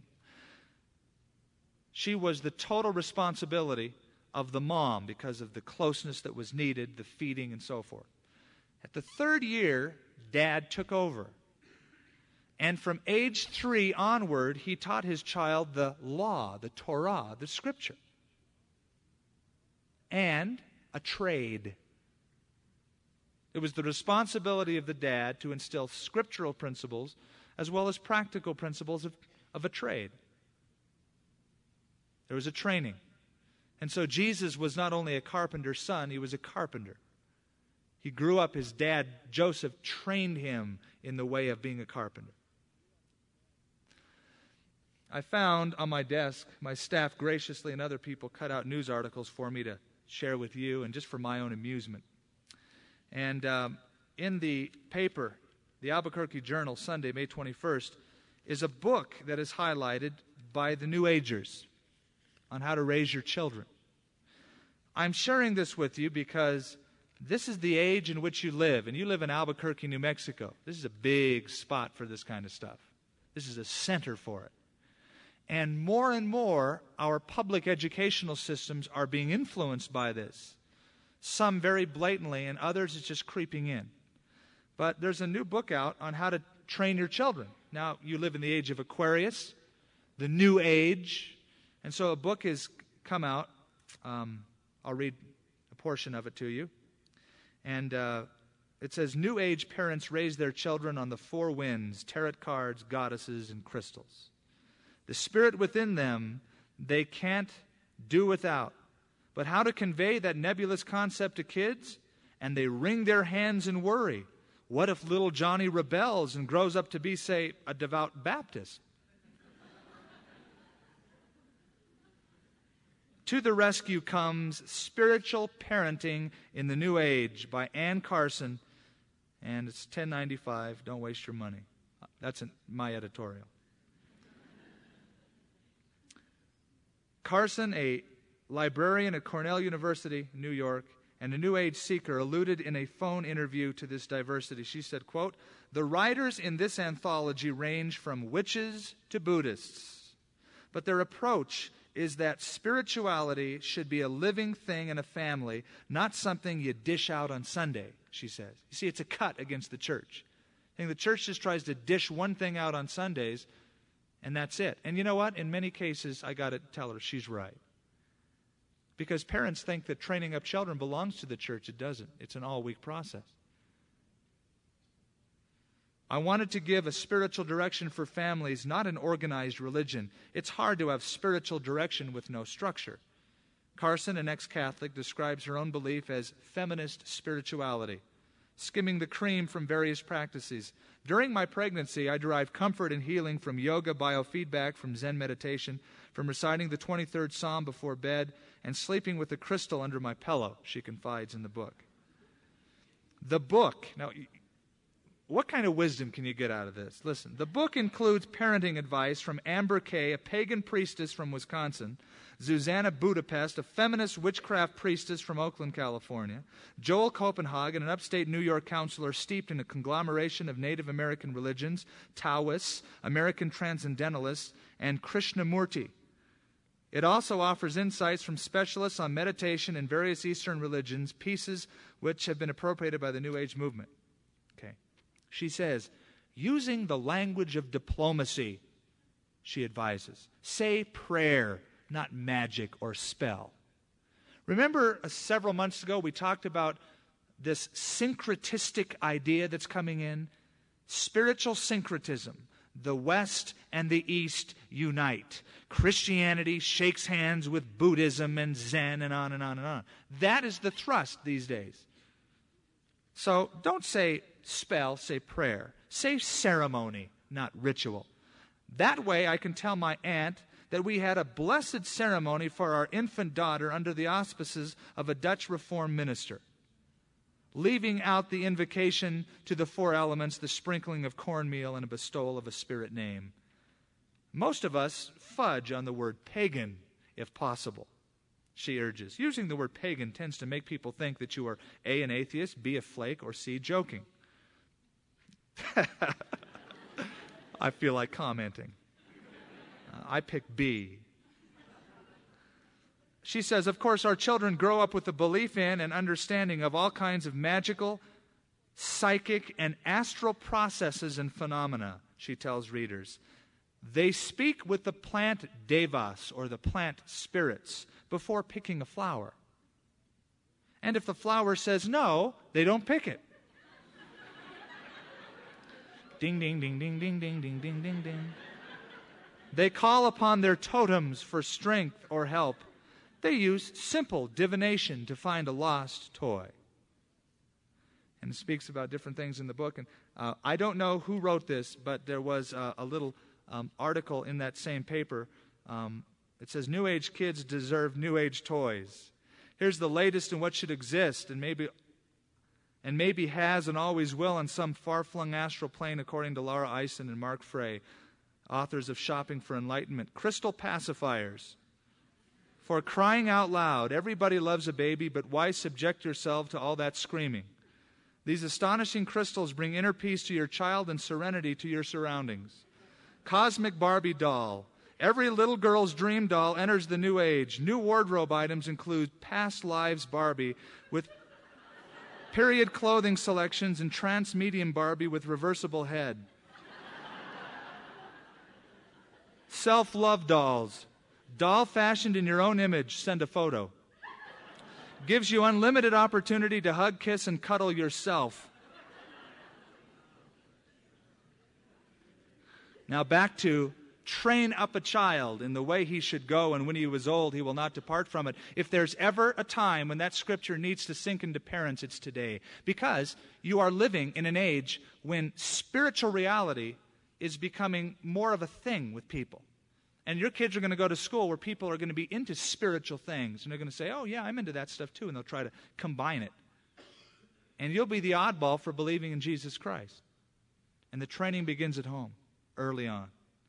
She was the total responsibility of the mom because of the closeness that was needed, the feeding and so forth. At the 3rd year, Dad took over. And from age 3 onward, he taught his child the law, the Torah, the Scripture, and a trade. It was the responsibility of the dad to instill scriptural principles as well as practical principles of a trade. There was a training. And so Jesus was not only a carpenter's son, he was a carpenter. He grew up, his dad, Joseph, trained him in the way of being a carpenter. I found on my desk, my staff graciously and other people cut out news articles for me to share with you and just for my own amusement. And in the paper, the Albuquerque Journal, Sunday, May 21st, is a book that is highlighted by the New Agers on how to raise your children. I'm sharing this with you because this is the age in which you live, and you live in Albuquerque, New Mexico. This is a big spot for this kind of stuff. This is a center for it. And more, our public educational systems are being influenced by this. Some very blatantly, and others it's just creeping in. But there's a new book out on how to train your children. Now, you live in the age of Aquarius, the new age. And so a book has come out. I'll read a portion of it to you. And it says, New Age parents raise their children on the 4 winds, tarot cards, goddesses, and crystals. The spirit within them they can't do without. But how to convey that nebulous concept to kids? And they wring their hands in worry. What if little Johnny rebels and grows up to be, say, a devout Baptist? To the rescue comes Spiritual Parenting in the New Age by Ann Carson, and it's $10.95. Don't waste your money. That's my editorial. Carson, a librarian at Cornell University, New York, and a New Age seeker, alluded in a phone interview to this diversity. She said, quote, "The writers in this anthology range from witches to Buddhists, but their approach is that spirituality should be a living thing in a family, not something you dish out on Sunday," she says. You see, it's a cut against the church. I think the church just tries to dish one thing out on Sundays, and that's it. And you know what? In many cases, I got to tell her she's right. Because parents think that training up children belongs to the church. It doesn't. It's an all-week process. I wanted to give a spiritual direction for families, not an organized religion. It's hard to have spiritual direction with no structure. Carson, an ex-Catholic, describes her own belief as feminist spirituality. skimming the cream from various practices. During my pregnancy, I derived comfort and healing from yoga, biofeedback, from Zen meditation, from reciting the 23rd Psalm before bed, and sleeping with a crystal under my pillow, she confides in the book. The book, now, what kind of wisdom can you get out of this? Listen, the book includes parenting advice from Amber Kay, a pagan priestess from Wisconsin, Susanna Budapest, a feminist witchcraft priestess from Oakland, California, Joel Copenhagen, an upstate New York counselor steeped in a conglomeration of Native American religions, Taoists, American Transcendentalists, and Krishnamurti. It also offers insights from specialists on meditation and various Eastern religions, pieces which have been appropriated by the New Age movement. Okay. She says, using the language of diplomacy, she advises, say prayer, not magic or spell. Remember several months ago we talked about this syncretistic idea that's coming in? Spiritual syncretism. The West and the East unite. Christianity shakes hands with Buddhism and Zen and on and on and on. That is the thrust these days. So don't say spell, say prayer. Say ceremony, not ritual. That way I can tell my aunt that we had a blessed ceremony for our infant daughter under the auspices of a Dutch Reformed minister, leaving out the invocation to the four elements, the sprinkling of cornmeal, and a bestowal of a spirit name. Most of us fudge on the word pagan, if possible, she urges. Using the word pagan tends to make people think that you are A, an atheist, B, a flake, or C, joking. I feel like commenting. I pick B. She says, of course, our children grow up with a belief in and understanding of all kinds of magical, psychic, and astral processes and phenomena, she tells readers. They speak with the plant devas, or the plant spirits, before picking a flower. And if the flower says no, they don't pick it. Ding, ding, ding, ding, ding, ding, ding, ding, ding, ding. They call upon their totems for strength or help. They use simple divination to find a lost toy. And it speaks about different things in the book. And I don't know who wrote this, but there was a little article in that same paper. It says, New Age kids deserve New Age toys. Here's the latest in what should exist and maybe has and always will on some far-flung astral plane, according to Laura Eisen and Mark Frey, authors of Shopping for Enlightenment. Crystal pacifiers. For crying out loud, everybody loves a baby, but why subject yourself to all that screaming? These astonishing crystals bring inner peace to your child and serenity to your surroundings. Cosmic Barbie doll. Every little girl's dream doll enters the new age. New wardrobe items include past lives Barbie with period clothing selections and trans medium Barbie with reversible head. Self-love dolls. Doll fashioned in your own image. Send a photo. Gives you unlimited opportunity to hug, kiss, and cuddle yourself. Now back to train up a child in the way he should go, and when he was old, he will not depart from it. If there's ever a time when that scripture needs to sink into parents, it's today. Because you are living in an age when spiritual reality is becoming more of a thing with people. And your kids are going to go to school where people are going to be into spiritual things. And they're going to say, oh, yeah, I'm into that stuff too. And they'll try to combine it. And you'll be the oddball for believing in Jesus Christ. And the training begins at home, early on.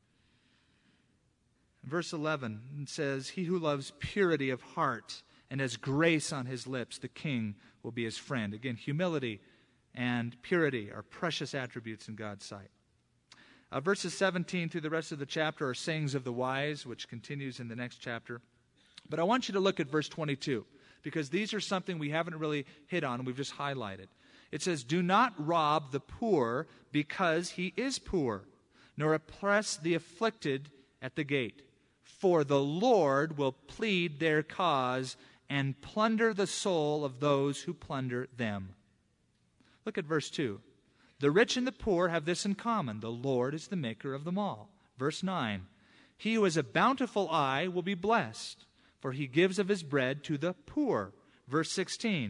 Verse 11 says, he who loves purity of heart and has grace on his lips, the king will be his friend. Again, humility and purity are precious attributes in God's sight. Verses 17 through the rest of the chapter are sayings of the wise, which continues in the next chapter. But I want you to look at verse 22, because these are something we haven't really hit on, and we've just highlighted. It says, do not rob the poor because he is poor, nor oppress the afflicted at the gate. For the Lord will plead their cause and plunder the soul of those who plunder them. Look at verse 2. The rich and the poor have this in common. The Lord is the maker of them all. Verse 9. He who has a bountiful eye will be blessed, for he gives of his bread to the poor. Verse 16.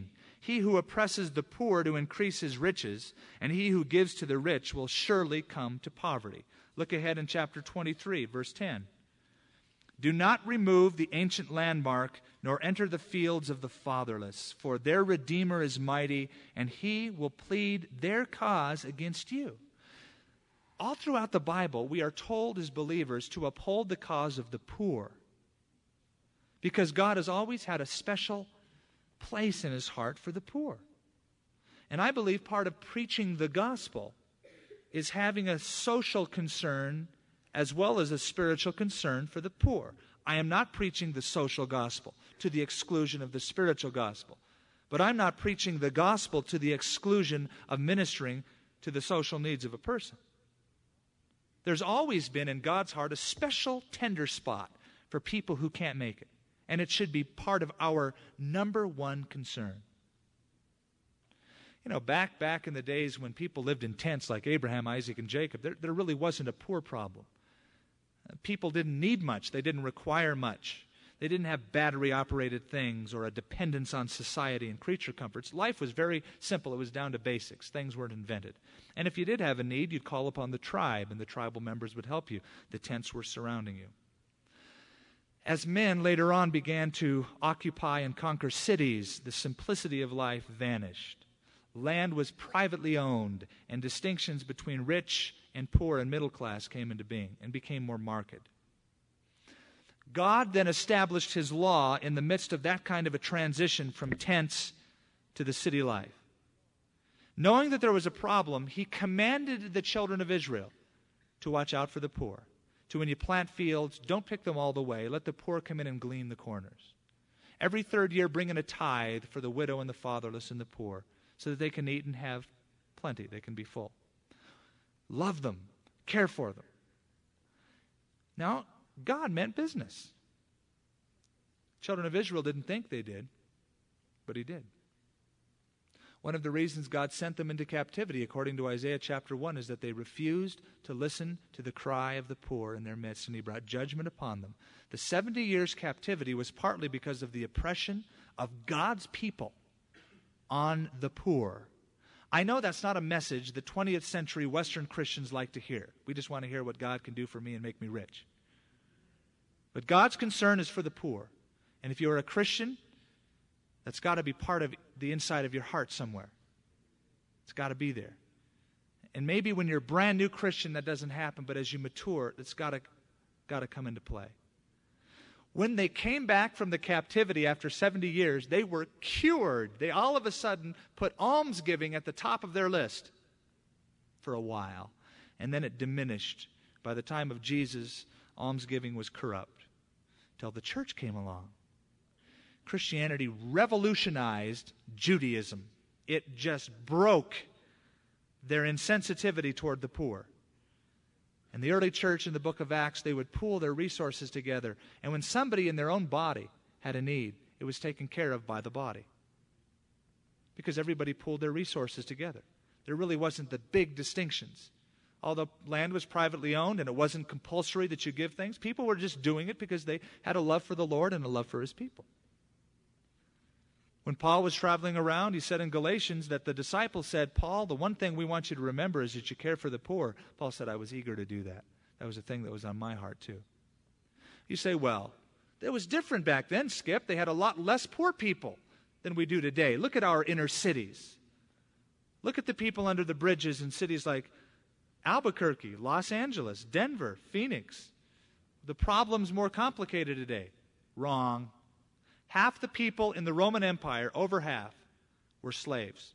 He who oppresses the poor to increase his riches, and he who gives to the rich will surely come to poverty. Look ahead in chapter 23, verse 10. Do not remove the ancient landmark, nor enter the fields of the fatherless, for their Redeemer is mighty, and he will plead their cause against you. All throughout the Bible, we are told as believers to uphold the cause of the poor, because God has always had a special place in his heart for the poor. And I believe part of preaching the gospel is having a social concern as well as a spiritual concern for the poor. I am not preaching the social gospel to the exclusion of the spiritual gospel, but I'm not preaching the gospel to the exclusion of ministering to the social needs of a person. There's always been in God's heart a special tender spot for people who can't make it. And it should be part of our number one concern. You know, back in the days when people lived in tents like Abraham, Isaac, and Jacob, there really wasn't a poor problem. People didn't need much. They didn't require much. They didn't have battery-operated things or a dependence on society and creature comforts. Life was very simple. It was down to basics. Things weren't invented. And if you did have a need, you'd call upon the tribe, and the tribal members would help you. The tents were surrounding you. As men later on began to occupy and conquer cities, the simplicity of life vanished. Land was privately owned, and distinctions between rich and poor and middle class came into being and became more marked. God then established his law in the midst of that kind of a transition from tents to the city life. Knowing that there was a problem, he commanded the children of Israel to watch out for the poor. To when you plant fields, don't pick them all the way. Let the poor come in and glean the corners. Every third year, bring in a tithe for the widow and the fatherless and the poor, so that they can eat and have plenty. They can be full. Love them. Care for them. Now, God meant business. Children of Israel didn't think they did, but he did. One of the reasons God sent them into captivity, according to Isaiah chapter 1, is that they refused to listen to the cry of the poor in their midst, and he brought judgment upon them. The 70 years captivity was partly because of the oppression of God's people on the poor. I know that's not a message that 20th century Western Christians like to hear. We just want to hear what God can do for me and make me rich. But God's concern is for the poor. And if you're a Christian, that's got to be part of the inside of your heart somewhere. It's got to be there. And maybe when you're a brand new Christian, that doesn't happen, but as you mature, it's got to come into play. When they came back from the captivity after 70 years, they were cured. They all of a sudden put almsgiving at the top of their list for a while. And then it diminished. By the time of Jesus, almsgiving was corrupt till the church came along. Christianity revolutionized Judaism. It just broke their insensitivity toward the poor. In the early church in the book of Acts, they would pool their resources together. And when somebody in their own body had a need, it was taken care of by the body. Because everybody pooled their resources together. There really wasn't the big distinctions. Although land was privately owned and it wasn't compulsory that you give things, people were just doing it because they had a love for the Lord and a love for his people. When Paul was traveling around, he said in Galatians that the disciples said, Paul, the one thing we want you to remember is that you care for the poor. Paul said, I was eager to do that. That was a thing that was on my heart too. You say, well, it was different back then, Skip. They had a lot less poor people than we do today. Look at our inner cities. Look at the people under the bridges in cities like Albuquerque, Los Angeles, Denver, Phoenix. The problem's more complicated today. Wrong. Half the people in the Roman Empire, over half, were slaves.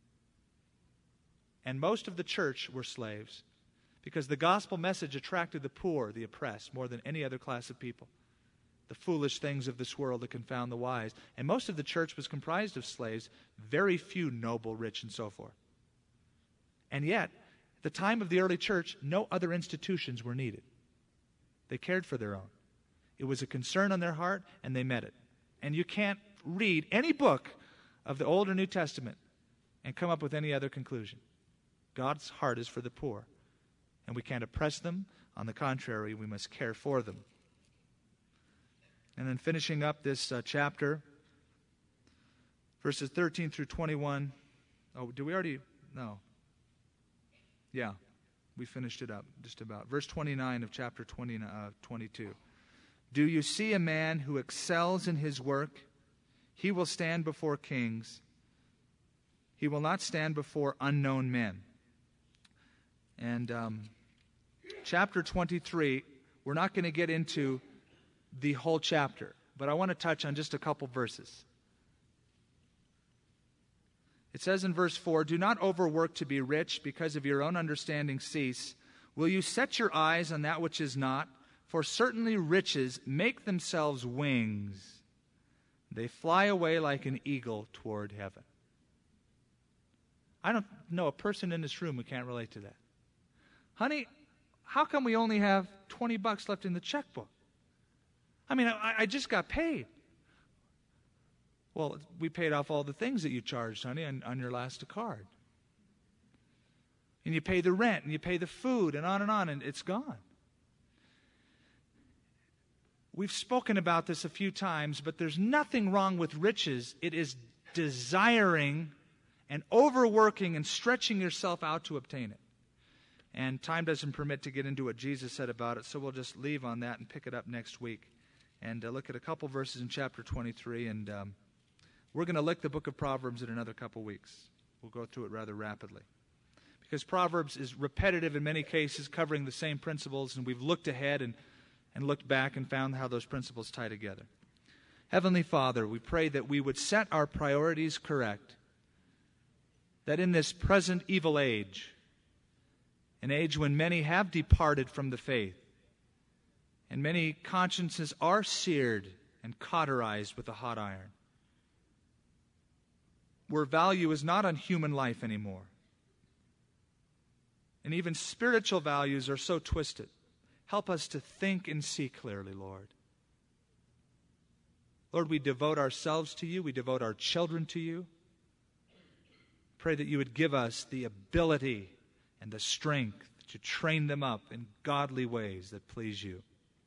And most of the church were slaves because the gospel message attracted the poor, the oppressed, more than any other class of people. The foolish things of this world that confound the wise. And most of the church was comprised of slaves, very few noble, rich, and so forth. And yet, at the time of the early church, no other institutions were needed. They cared for their own. It was a concern on their heart, and they met it. And you can't read any book of the Old or New Testament and come up with any other conclusion. God's heart is for the poor, and we can't oppress them. On the contrary, we must care for them. And then finishing up this chapter, verses 13 through 21. Oh, did we already? No. Yeah, we finished it up just about. Verse 29 of chapter 22. Do you see a man who excels in his work? He will stand before kings. He will not stand before unknown men. And chapter 23, we're not going to get into the whole chapter, but I want to touch on just a couple verses. It says in verse 4, do not overwork to be rich, because of your own understanding cease. Will you set your eyes on that which is not? For certainly riches make themselves wings. They fly away like an eagle toward heaven. I don't know a person in this room who can't relate to that. Honey, how come we only have $20 left in the checkbook? I mean, I just got paid. Well, we paid off all the things that you charged, honey, on your last card. And you pay the rent, and you pay the food, and on, and it's gone. We've spoken about this a few times, but there's nothing wrong with riches. It is desiring and overworking and stretching yourself out to obtain it. And time doesn't permit to get into what Jesus said about it, so we'll just leave on that and pick it up next week. And look at a couple verses in chapter 23, and we're going to look the book of Proverbs in another couple weeks. We'll go through it rather rapidly. Because Proverbs is repetitive in many cases, covering the same principles, and we've looked ahead and looked back and found how those principles tie together. Heavenly Father, we pray that we would set our priorities correct, that in this present evil age, an age when many have departed from the faith, and many consciences are seared and cauterized with a hot iron, where value is not on human life anymore, and even spiritual values are so twisted. Help us to think and see clearly, Lord. Lord, we devote ourselves to you. We devote our children to you. Pray that you would give us the ability and the strength to train them up in godly ways that please you.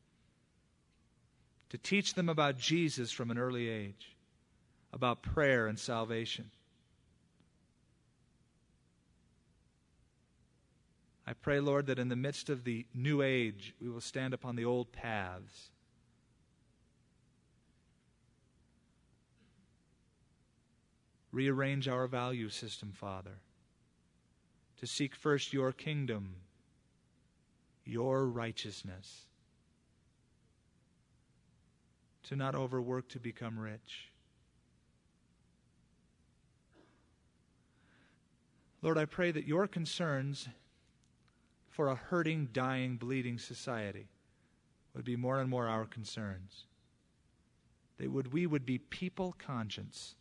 To teach them about Jesus from an early age, about prayer and salvation. I pray, Lord, that in the midst of the new age, we will stand upon the old paths. Rearrange our value system, Father, to seek first your kingdom, your righteousness, to not overwork to become rich. Lord, I pray that your concerns for a hurting, dying, bleeding society would be more and more our concerns. That we would be people conscious.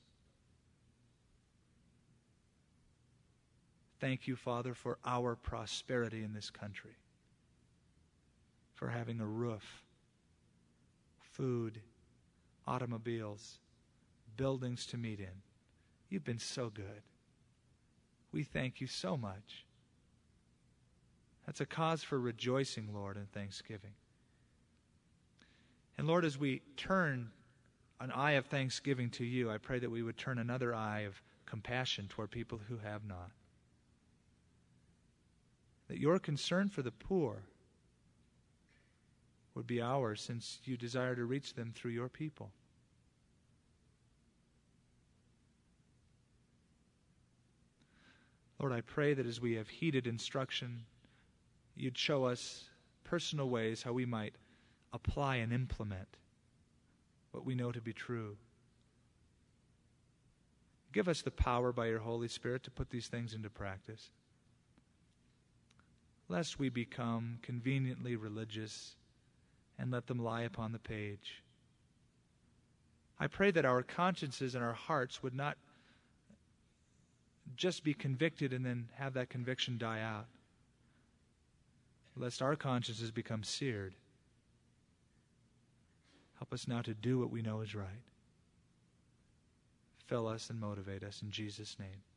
Thank you, Father, for our prosperity in this country, for having a roof, food, automobiles, buildings to meet in. You've been so good. We thank you so much. That's a cause for rejoicing, Lord, and thanksgiving. And Lord, as we turn an eye of thanksgiving to you, I pray that we would turn another eye of compassion toward people who have not. That your concern for the poor would be ours, since you desire to reach them through your people. Lord, I pray that as we have heeded instruction, you'd show us personal ways how we might apply and implement what we know to be true. Give us the power by your Holy Spirit to put these things into practice, lest we become conveniently religious and let them lie upon the page. I pray that our consciences and our hearts would not just be convicted and then have that conviction die out, lest our consciences become seared. Help us now to do what we know is right. Fill us and motivate us in Jesus' name.